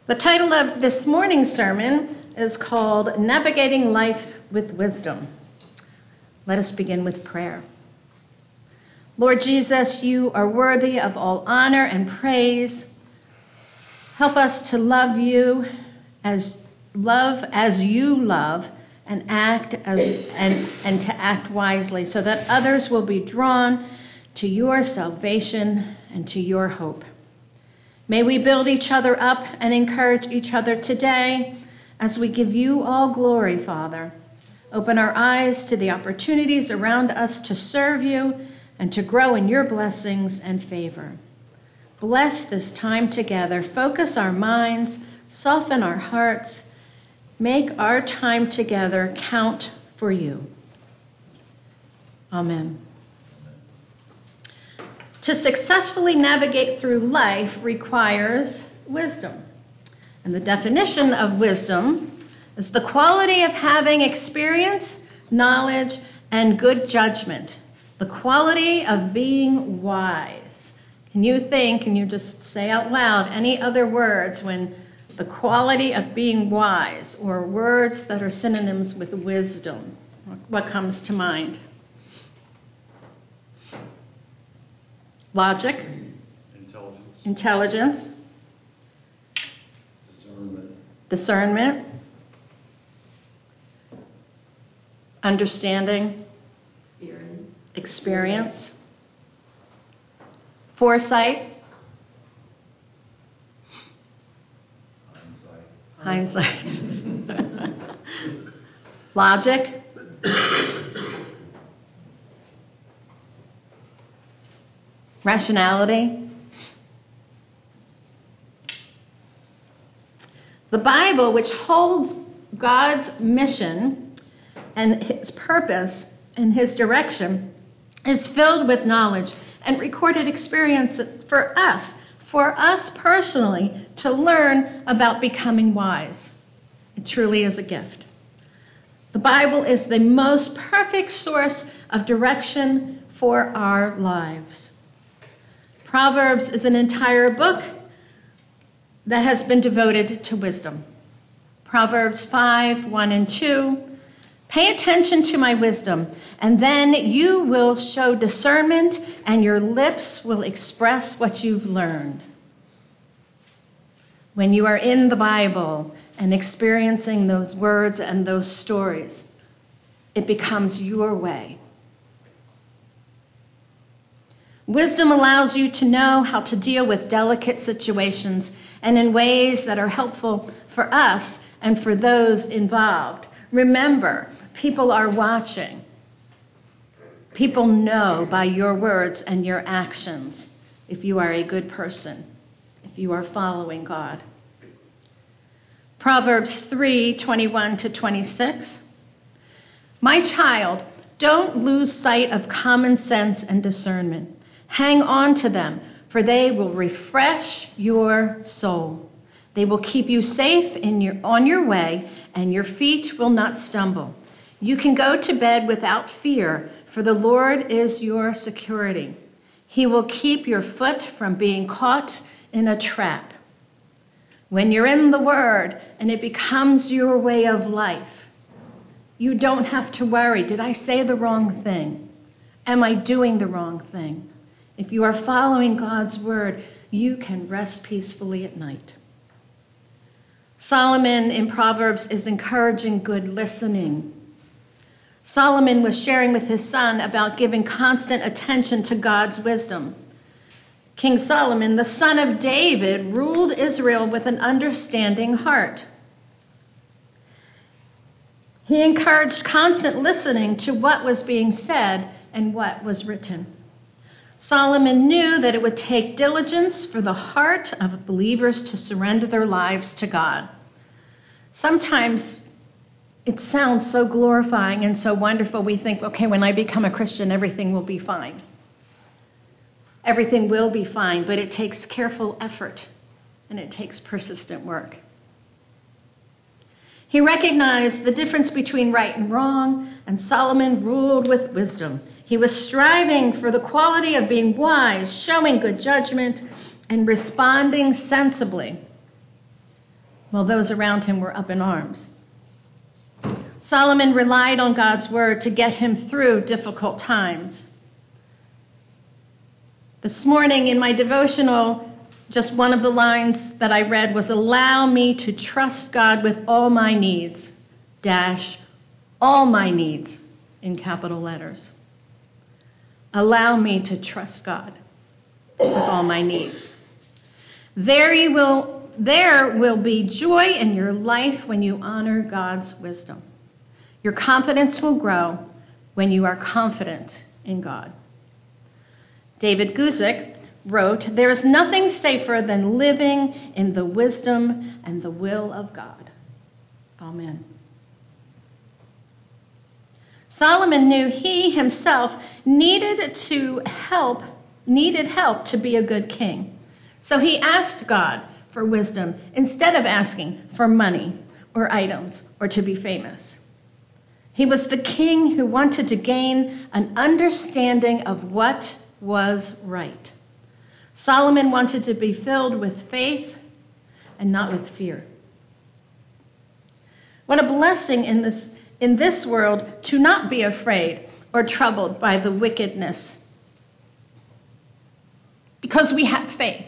The title of this morning's sermon is called Navigating Life with Wisdom. Let us begin with prayer. Lord Jesus, you are worthy of all honor and praise. Help us to love you as you love and and to act wisely so that others will be drawn to your salvation and to your hope. May we build each other up and encourage each other today as we give you all glory, Father. Open our eyes to the opportunities around us to serve you and to grow in your blessings and favor. Bless this time together. Focus our minds, soften our hearts. Make our time together count for you. Amen. To successfully navigate through life requires wisdom. And the definition of wisdom is the quality of having experience, knowledge, and good judgment. The quality of being wise. Can you just say out loud any other words when the quality of being wise or words that are synonyms with wisdom? What comes to mind? Logic. Intelligence. Discernment. Understanding. Experience. Foresight. Hindsight. Logic. Rationality. The Bible, which holds God's mission and his purpose and his direction, is filled with knowledge and recorded experience for us personally, to learn about becoming wise. It truly is a gift. The Bible is the most perfect source of direction for our lives. Proverbs is an entire book that has been devoted to wisdom. Proverbs 5, 1 and 2. Pay attention to my wisdom, and then you will show discernment, and your lips will express what you've learned. When you are in the Bible and experiencing those words and those stories, it becomes your way. Wisdom allows you to know how to deal with delicate situations and in ways that are helpful for us and for those involved. Remember, people are watching. People know by your words and your actions if you are a good person, if you are following God. Proverbs 3:21 to 26. My child, don't lose sight of common sense and discernment. Hang on to them, for they will refresh your soul. They will keep you safe on your way, and your feet will not stumble. You can go to bed without fear, for the Lord is your security. He will keep your foot from being caught in a trap. When you're in the Word and it becomes your way of life, you don't have to worry. Did I say the wrong thing? Am I doing the wrong thing? If you are following God's word, you can rest peacefully at night. Solomon in Proverbs is encouraging good listening. Solomon was sharing with his son about giving constant attention to God's wisdom. King Solomon, the son of David, ruled Israel with an understanding heart. He encouraged constant listening to what was being said and what was written. Solomon knew that it would take diligence for the heart of believers to surrender their lives to God. Sometimes it sounds so glorifying and so wonderful. We think, okay, when I become a Christian, everything will be fine. Everything will be fine, but it takes careful effort and it takes persistent work. He recognized the difference between right and wrong, and Solomon ruled with wisdom. He was striving for the quality of being wise, showing good judgment, and responding sensibly. while those around him were up in arms. Solomon relied on God's word to get him through difficult times. This morning in my devotional, just one of the lines that I read was, "Allow me to trust God with all my needs, all my needs," in capital letters. Allow me to trust God with all my needs. There will be joy in your life when you honor God's wisdom. Your confidence will grow when you are confident in God. David Guzik wrote, "There is nothing safer than living in the wisdom and the will of God." Amen. Solomon knew he himself needed help to be a good king. So he asked God for wisdom instead of asking for money or items or to be famous. He was the king who wanted to gain an understanding of what was right. Solomon wanted to be filled with faith and not with fear. What a blessing in this world to not be afraid or troubled by the wickedness, because we have faith.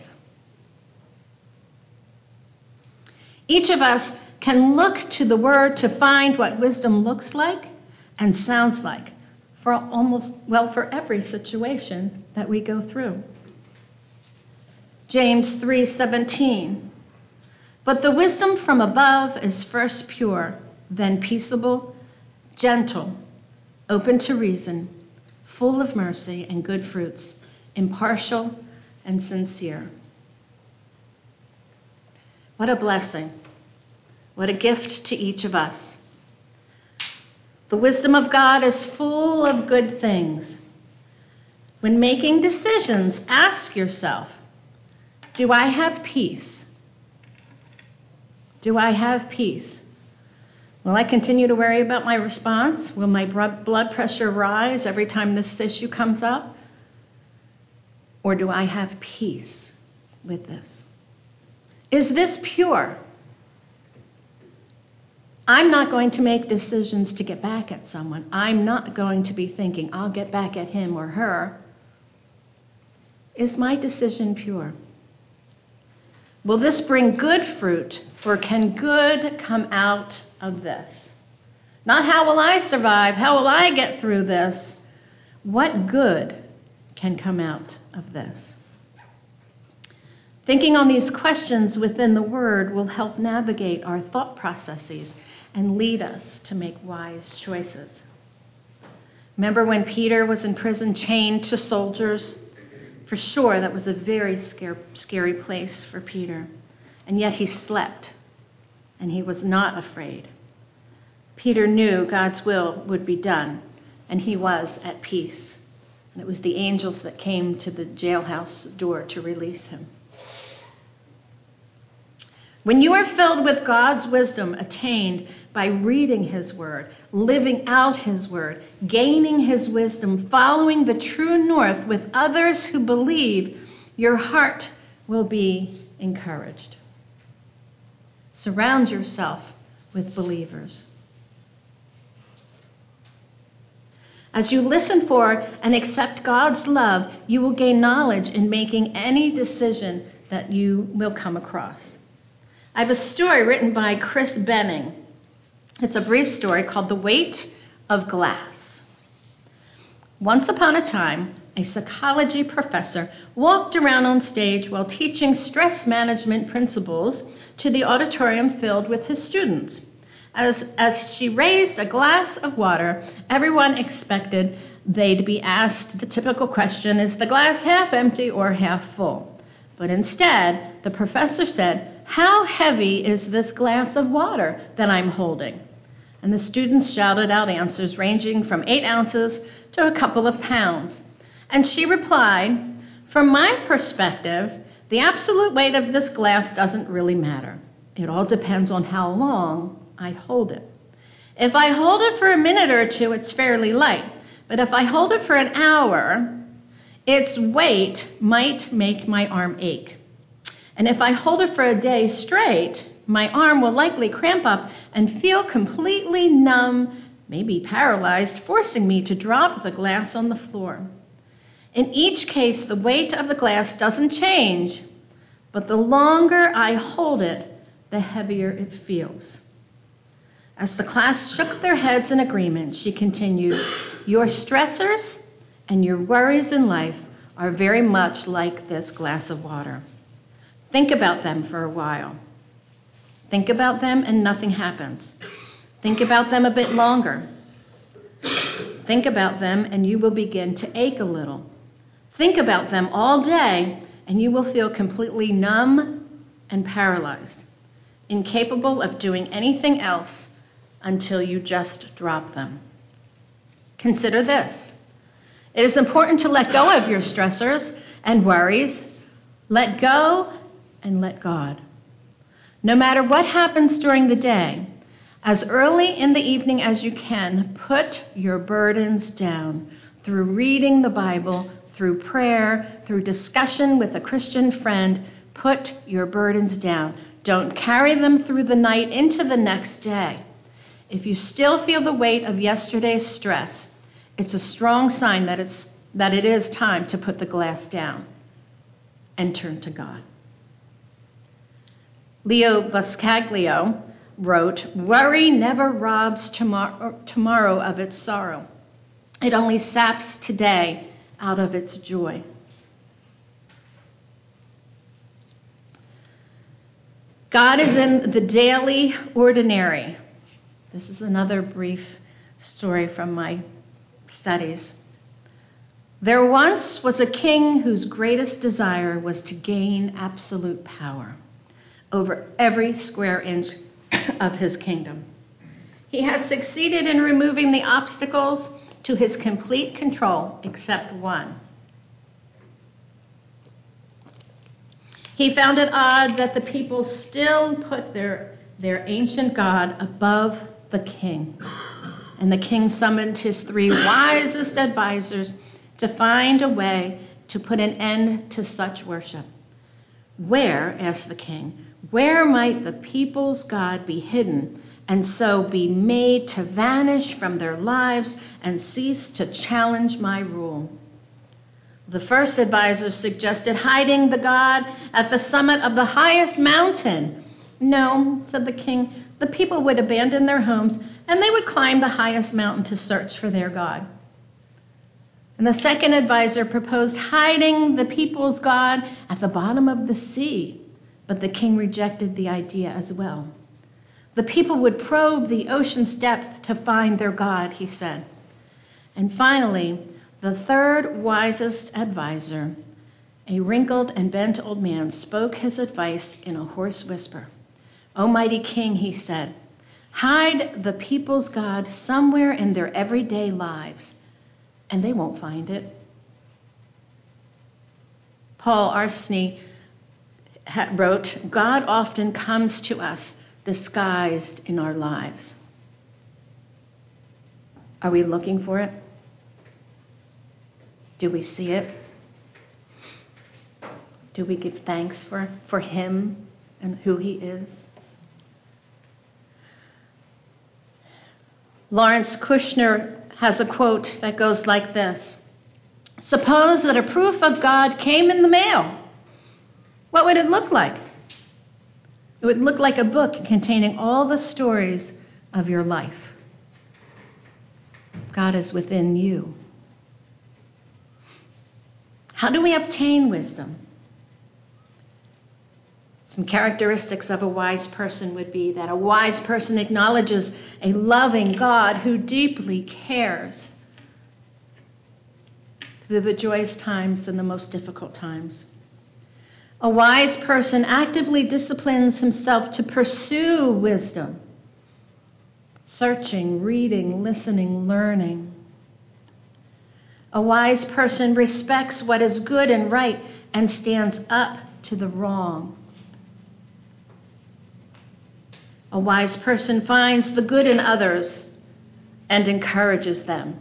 Each of us can look to the word to find what wisdom looks like and sounds like for every situation that we go through. James 3:17. But the wisdom from above is first pure, then peaceable, gentle, open to reason, full of mercy and good fruits, impartial and sincere. What a blessing. What a gift to each of us. The wisdom of God is full of good things. When making decisions, ask yourself, do I have peace? Do I have peace? Will I continue to worry about my response? Will my blood pressure rise every time this issue comes up? Or do I have peace with this? Is this pure? I'm not going to make decisions to get back at someone. I'm not going to be thinking, I'll get back at him or her. Is my decision pure? Will this bring good fruit, or can good come out of this? Not how will I survive, how will I get through this? What good can come out of this? Thinking on these questions within the Word will help navigate our thought processes and lead us to make wise choices. Remember when Peter was in prison chained to soldiers? For sure, that was a very scary place for Peter. And yet he slept, and he was not afraid. Peter knew God's will would be done, and he was at peace. And it was the angels that came to the jailhouse door to release him. When you are filled with God's wisdom attained by reading his word, living out his word, gaining his wisdom, following the true north with others who believe, your heart will be encouraged. Surround yourself with believers. As you listen for and accept God's love, you will gain knowledge in making any decision that you will come across. I have a story written by Chris Benning. It's a brief story called The Weight of Glass. Once upon a time, a psychology professor walked around on stage while teaching stress management principles to the auditorium filled with his students. As she raised a glass of water, everyone expected they'd be asked the typical question, is the glass half empty or half full? But instead, the professor said, how heavy is this glass of water that I'm holding? And the students shouted out answers ranging from 8 ounces to a couple of pounds. And she replied, from my perspective, the absolute weight of this glass doesn't really matter. It all depends on how long I hold it. If I hold it for a minute or two, it's fairly light. But if I hold it for an hour, its weight might make my arm ache. And if I hold it for a day straight, my arm will likely cramp up and feel completely numb, maybe paralyzed, forcing me to drop the glass on the floor. In each case, the weight of the glass doesn't change, but the longer I hold it, the heavier it feels. As the class shook their heads in agreement, she continued, your stressors and your worries in life are very much like this glass of water. Think about them for a while. Think about them and nothing happens. Think about them a bit longer. Think about them and you will begin to ache a little. Think about them all day and you will feel completely numb and paralyzed, incapable of doing anything else until you just drop them. Consider this. It is important to let go of your stressors and worries. Let go and let God. No matter what happens during the day, as early in the evening as you can, put your burdens down through reading the Bible, through prayer, through discussion with a Christian friend. Put your burdens down. Don't carry them through the night into the next day. If you still feel the weight of yesterday's stress, it's a strong sign that it is time to put the glass down and turn to God. Leo Buscaglio wrote, worry never robs tomorrow of its sorrow. It only saps today out of its joy. God is in the daily ordinary. This is another brief story from my studies. There once was a king whose greatest desire was to gain absolute power over every square inch of his kingdom. He had succeeded in removing the obstacles to his complete control except one. He found it odd that the people still put their ancient God above the king. And the king summoned his 3 wisest advisors to find a way to put an end to such worship. Where, asked the king, where might the people's God be hidden and so be made to vanish from their lives and cease to challenge my rule? The first advisor suggested hiding the God at the summit of the highest mountain. No, said the king, the people would abandon their homes and they would climb the highest mountain to search for their God. And the second advisor proposed hiding the people's God at the bottom of the sea, but the king rejected the idea as well. The people would probe the ocean's depth to find their God, he said. And finally, the third wisest advisor, a wrinkled and bent old man, spoke his advice in a hoarse whisper. O mighty king, he said, hide the people's God somewhere in their everyday lives, and they won't find it. Paul Arseny wrote, God often comes to us disguised in our lives. Are we looking for it? Do we see it? Do we give thanks for him and who he is? Lawrence Kushner has a quote that goes like this. Suppose that a proof of God came in the mail. What would it look like? It would look like a book containing all the stories of your life. God is within you. How do we obtain wisdom? Some characteristics of a wise person would be that a wise person acknowledges a loving God who deeply cares through the joyous times and the most difficult times. A wise person actively disciplines himself to pursue wisdom, searching, reading, listening, learning. A wise person respects what is good and right and stands up to the wrong. A wise person finds the good in others and encourages them.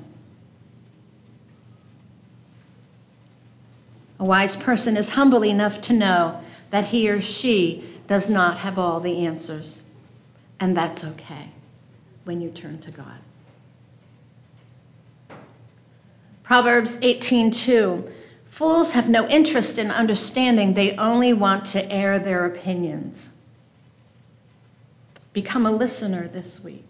A wise person is humble enough to know that he or she does not have all the answers. And that's okay when you turn to God. Proverbs 18:2. Fools have no interest in understanding. They only want to air their opinions. Become a listener this week.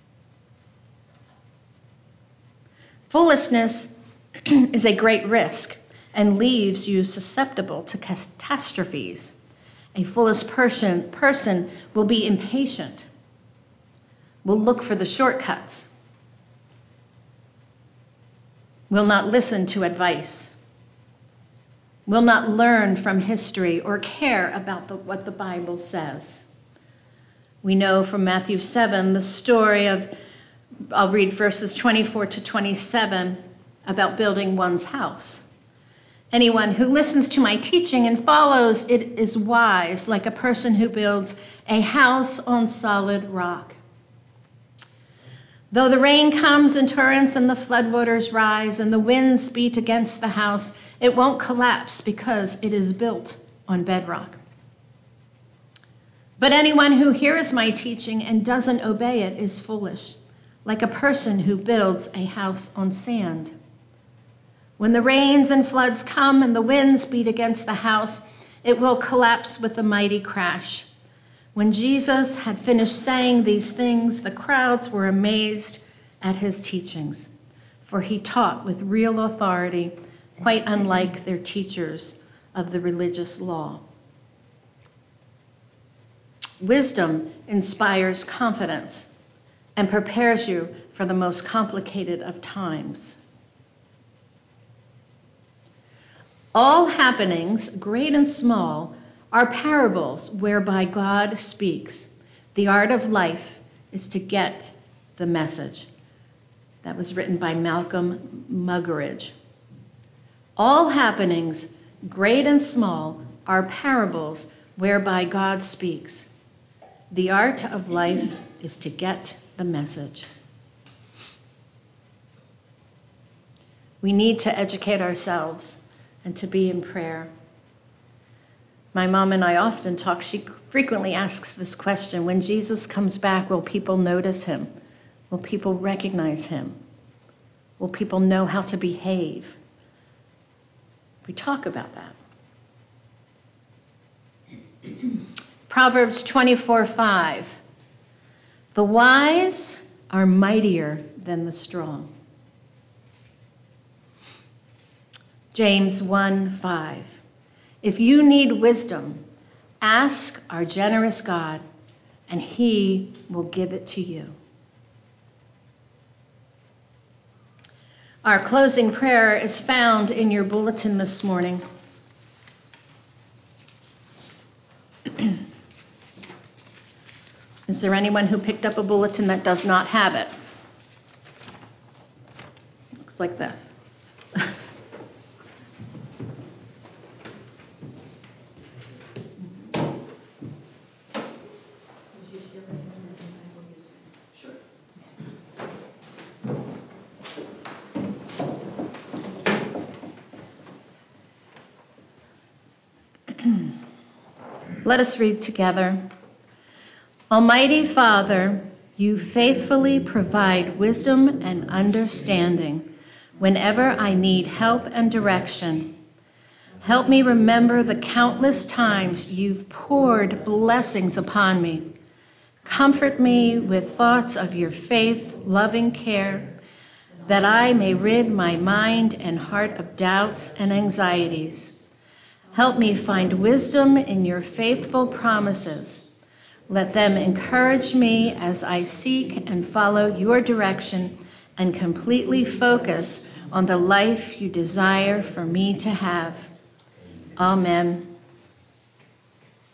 Foolishness is a great risk and leaves you susceptible to catastrophes. A foolish person will be impatient, will look for the shortcuts, will not listen to advice, will not learn from history or care about what the Bible says. We know from Matthew 7 the story of, I'll read verses 24 to 27, about building one's house. Anyone who listens to my teaching and follows it is wise, like a person who builds a house on solid rock. Though the rain comes in torrents and the floodwaters rise and the winds beat against the house, it won't collapse because it is built on bedrock. But anyone who hears my teaching and doesn't obey it is foolish, like a person who builds a house on sand. When the rains and floods come and the winds beat against the house, it will collapse with a mighty crash. When Jesus had finished saying these things, the crowds were amazed at his teachings, for he taught with real authority, quite unlike their teachers of the religious law. Wisdom inspires confidence and prepares you for the most complicated of times. All happenings, great and small, are parables whereby God speaks. The art of life is to get the message. That was written by Malcolm Muggeridge. All happenings, great and small, are parables whereby God speaks. The art of life is to get the message. We need to educate ourselves and to be in prayer. My mom and I often talk. She frequently asks this question: when Jesus comes back, will people notice him? Will people recognize him? Will people know how to behave? We talk about that. Proverbs 24:5. The wise are mightier than the strong. James 1:5. If you need wisdom, ask our generous God, and he will give it to you. Our closing prayer is found in your bulletin this morning. Is there anyone who picked up a bulletin that does not have it? Looks like this. Let us read together. Almighty Father, you faithfully provide wisdom and understanding whenever I need help and direction. Help me remember the countless times you've poured blessings upon me. Comfort me with thoughts of your faith-loving care, that I may rid my mind and heart of doubts and anxieties. Help me find wisdom in your faithful promises. Let them encourage me as I seek and follow your direction and completely focus on the life you desire for me to have. Amen.